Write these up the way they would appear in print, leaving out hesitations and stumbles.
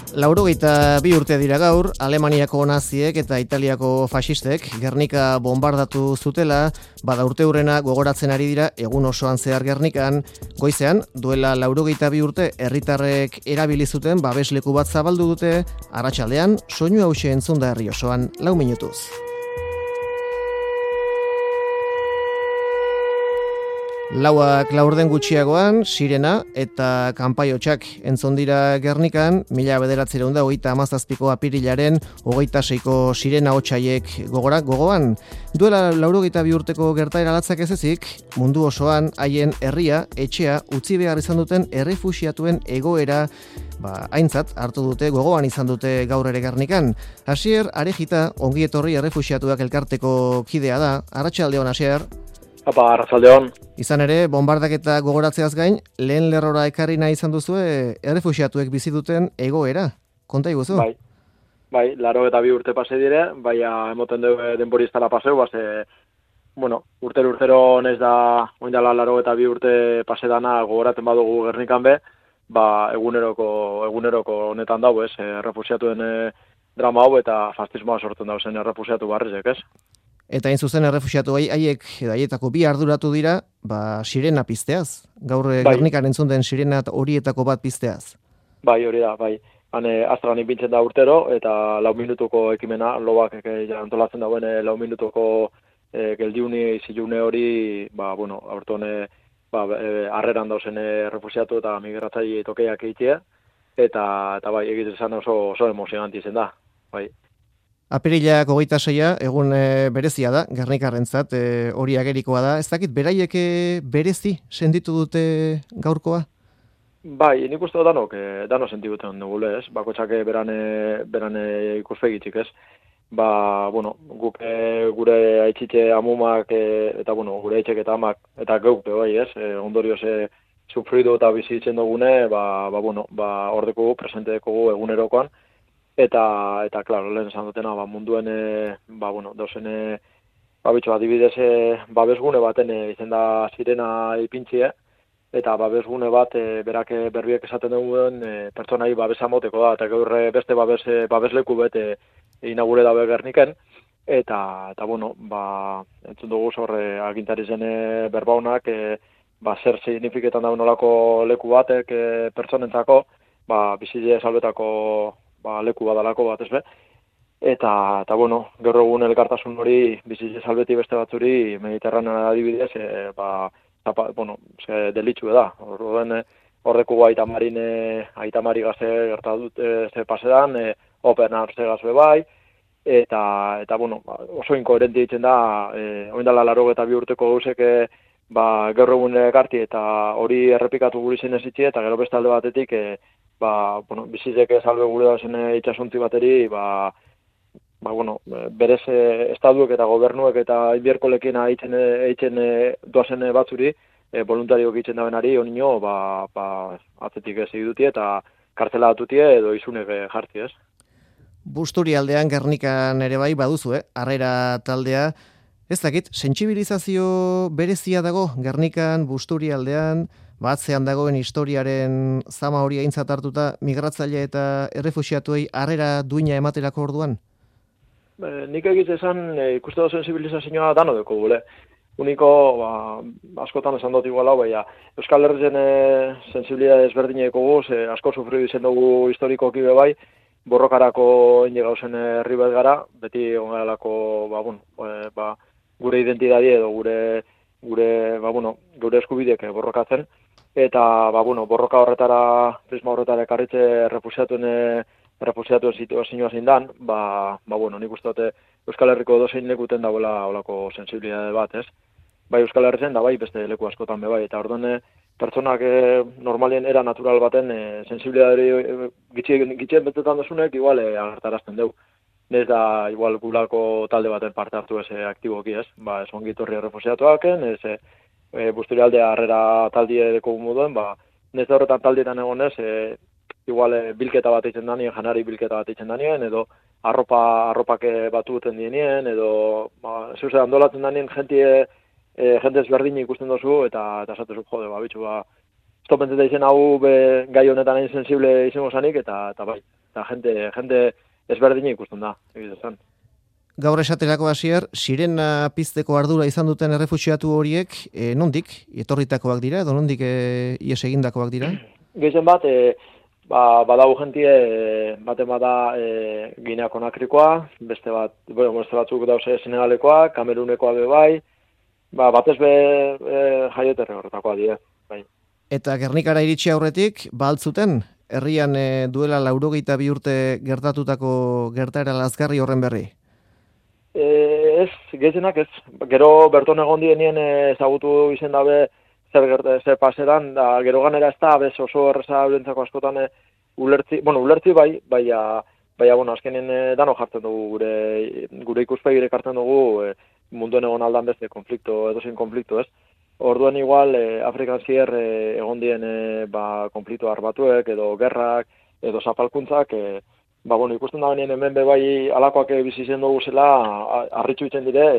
82 urte dira gaur, Alemaniako naziek eta Italiako faxistek Gernika bombardatu zutela, bada urte hurrena gogoratzen ari dira egun osoan zehar Gernikan, goizean, duela 82 urte herritarrek erabili zuten babesleku bat zabaldu dute, arratsaldean soinu hauxe entzun da herri osoan 4 minutuz. Lauak laurden gutxiagoan, sirena eta kanpaiotxak entzun dira Gernikan, 1937ko apirilaren 26ko sirena hotsaiek gogoan. Duela 82 urteko gertaera latzak ez ezik, mundu osoan haien herria, etxea, utzi behar izan duten errefuxiatuen egoera aintzat hartu dute, gogoan izan dute gaur ere Gernikan. Asier Arejita, ongi etorri errefuxiatuak elkarteko kidea da, arratsaldeon Asier. Arratsaldeon. Izan ere, bombardaketa gogoratzeaz gain, lehen lerrora ekarri nahi izan duzue errefuxiatuek bizi duten egoera. Konta iguzu? Bai, 82 urte pase dire, emoten dugu denbori ez dala paseu, urtero nez da, oindala 82 urte pase dana gogoraten badugu Gernikan be, eguneroko honetan dago, errefuxiatuen drama hau eta fascismoa sortzen dago zen errefuxiatu barrizek, ez? Eta hain zuzen errefuxiatu haietako bi arduratu dira, sirena pizteaz. Gaur Gernikan entzun den sirena horietako bat pizteaz. Bai, hori da, bai. Aztragan ipintzen da urtero, eta 4 minutuko ekimena, lobak antolatzen dauen 4 minutuko geldiuni, zilune hori, aurton harreran dauzen errefuxiatu eta migratzaile tokeiak egitea, eta bai, egiten zen oso emozionanti zen da, bai. Apirilak 26 egun berezia da, Gernikarrentzat hori agerikoa da. Ez dakit, beraiek berezi sentitu dute gaurkoa? Bai, nik uste danok sentitu duten dugule, ez? Bakotxak beran ikuspegitzik, ez? Guk gure aitzitxe amumak eta gure aitzek eta amak eta geuk bai, ez? Ondorioz sufridu eta bizitzen dugune, hor dekugu, presente dekugu egunerokoan. Eta klaro, lehen esan dutena, munduen, dauzen, adibidez, babesgune baten izen da sirena ipintzie, eta babesgune bat, berak berbiek esaten duen, pertsonai babesa moteko da, eta gaur beste babesleku bete inagure dabe Gerniken, eta entzun dugu horre agintari zen berbaunak, zer signifiketan dauen olako leku batek pertsonentzako, bizile salbetako leku badalako bat ezbe. Eta gaur egun elkartasun hori bizitze salbeti beste batzuri Mediterranean adibidez, delitxue da. Horrekugu aitamari gaze gerta dut ze pasedan, open arze gazue bai, eta oso inkoherenti ditzen da, oindala 82 urteko gauzek gaur egun ekarti eta hori errepikatu guri zen ezitzi, eta gero beste alde batetik, bizitzek salbe gure da zen itxasuntzi bateri, berez estaduek eta gobernuek eta inbierkolekin eitzen doazen batzuri, voluntariok eitzen da benari, onino, atzetik ez egidutie eta kartzela atutie edo izunek jarti, ez? Busturi aldean Gernikan ere bai baduzu, harrera taldea. Ez dakit, sentsibilizazio berezia dago Gernikan, Busturi aldean, batzean dagoen historiaren zama hori aintzat hartuta migratzaile eta errefuxiatuei harrera duina ematerako orduan? Nik egitzen esan ikuste da sensibilizazioa dano deko gule. Uniko, askotan esan dut igual hau, Euskal Herrizen sensibilidade ezberdineko guz, asko sufridu izen dugu historikoki bai, borrokarako ingegauzen herri bat gara, beti ongarelako, gure identidadi edo gure eskubideek borrokatzen, eta borroka horretara, prisma horretara ekarritze refusiatuen situazioa zein dan, nik uste dute Euskal Herriko dozein lekuten dagoela olako sensibilidade bat, ez? Bai Euskal Herrizen da bai beste leku askotan bai, eta orduan pertsonak normalien era natural baten sensibilidade gitxien betetan dozunek igual agertarazten dugu. Ez da igual gulako talde baten parte hartu ez aktiboki, ez? Ez ongitorri errefusiatuaken, ez Busturi aldea harrera taldie deko moduen, ez da horretan taldietan egonez, igual bilketa bat eitzen danien, janari bilketa bat eitzen danien, edo arropak batu duten dienien, edo zeuse andolatzen danien jente ezberdin ikusten dozu, eta esatezu, jode, bitxu, topentzeta izen hau gai honetan hain sensible izango zanik, eta bai, eta jende ezberdina ikusten da, egizan. Gaur esaterako hasier, sirena pizteko ardura izan duten errefuxiatu horiek, nondik etorritakoak dira, edo nondik ies egindakoak dira? Gehien bat, badago jentie, baten bada Ginea Konakrikoa, beste batzuk dauze Senegalekoa, Kamerunekoa be bai, batez be jaioterri horretakoa dira, bai. Eta Gernikara iritsi aurretik, altzuten, herrian duela 82 urte gertatutako gertaera lazgarri horren berri? Ez, gehienak ez. Gero berton egon dienien ezagutu izen dabe zer paseran, da gero ganera ez da, bez oso erreza eurentzako askotan ulertzi bai, bueno, azkenen dano jartzen dugu, gure ikuspegire kartzen dugu munduen egon aldan beste edozein konflikto, ez? Orduan igual, Afrikan zier egon dien konflikto arbatuek, edo gerrak, edo zapalkuntzak, bueno, ikusten da benien hemen bai alakoak bizi zen dugu zela, harritxu itzen dire,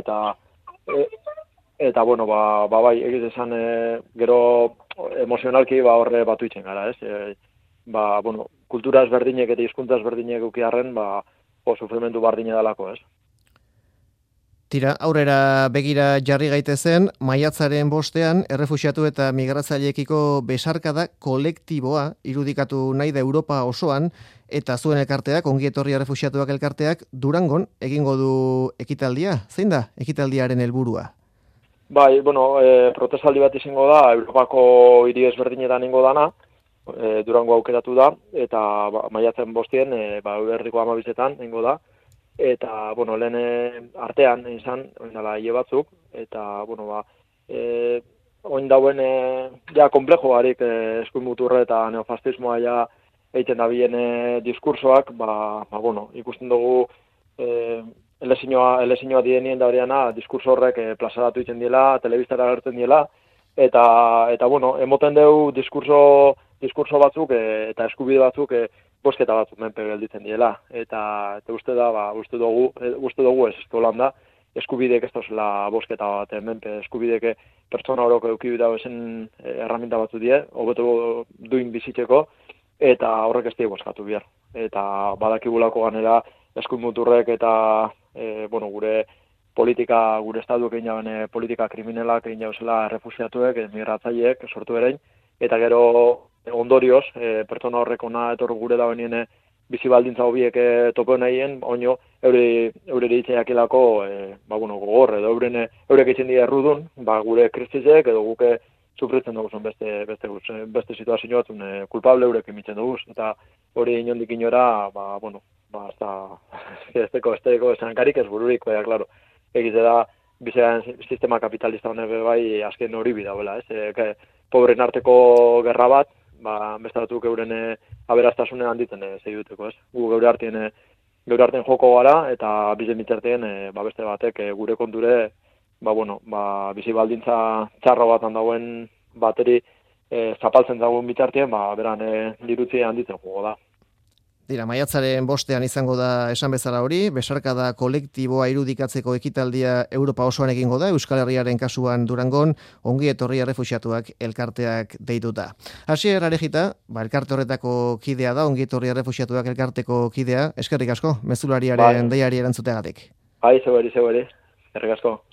eta bueno, bai, egiz esan gero emozionalki horre batu itzen gara, ez? Bueno, kultura ezberdinek eta hizkuntza ezberdinek ukiarren, sufrimentu bardine dalako, ez? Tira, aurrera begira jarri gaitezen, maiatzaren 5ean, errefuxiatu eta migratzaileekiko besarkada kolektiboa irudikatu nahi da Europa osoan, eta zuen elkarteak, ongi etorri errefuxiatuak elkarteak, Durangon egingo du ekitaldia. Zein da ekitaldiaren helburua? Bai, bueno, protestaldi bat izango da, Europako hiri ezberdinetan ingo dana, Durango aukeratu da, eta maiatzen 5ean, Herriko 12etan ingo da, eta, bueno, lehen artean izan, oindala hile batzuk, eta, bueno, oin dauen, ja, komplejo harik eskuin muturre eta neofastismoa ja egiten da bien diskursoak, bueno, ikusten dugu elezinoa dienien da horiana, diskurso horrek plazaratu egiten diela, telebistara agertzen diela, eta bueno, emoten dugu diskurso batzuk eta eskubide batzuk bosketa batzuk menpe gelditzen diela. Eta uste dugu ez da, eskubidek ez dozela bosketa bat menpe, eskubidek pertsona horoko eukibida ezen erraminta batzu die, hobeto duin bizitzeko, eta horrek ez dugu boskatu behar. Eta badakigulako ganera eskuin muturrek eta gure politika, gure estatuek egin jaben politika kriminalak egin jauzela refusiatuek, migratzaileek sortu erein, eta gero ondorioz, pertsona horrek ona etor gure da benien bizi baldintza hobiek topo nahien, oino eure ditzaiakilako gogor, edo eurek itzen dira errudun, gure kristisek edo guke sufritzen dugu beste situazio batzun kulpable eurek emitzen dugu, eta hori inondik inora, esteko esankarik ez bururik, klaro, egize da, bizean sistema kapitalista honek bai azken hori bidauela, ez? Pobren arteko gerra bat, beste batzuk euren aberastasunen handitzen segituteko, ez? Gu geure artean joko gara, eta bizen bitartean beste batek gure konture, bizi baldintza txarro batan dauen bateri zapaltzen dagoen bitartean, beran dirutzi handitzen jugo da. Dira, maiatzaren 5ean izango da esan bezala hori, besarkada kolektiboa irudikatzeko ekitaldia Europa osoan egingo da, Euskal Herriaren kasuan Durangon, ongi etorri errefuxiatuak elkarteak deituta. Hasier Arejita, elkarte horretako kidea da, ongi etorri errefuxiatuak elkarteko kidea, eskerrik asko, mezulariaren deiari erantzuteagatik. Zeueri, eskerrik asko.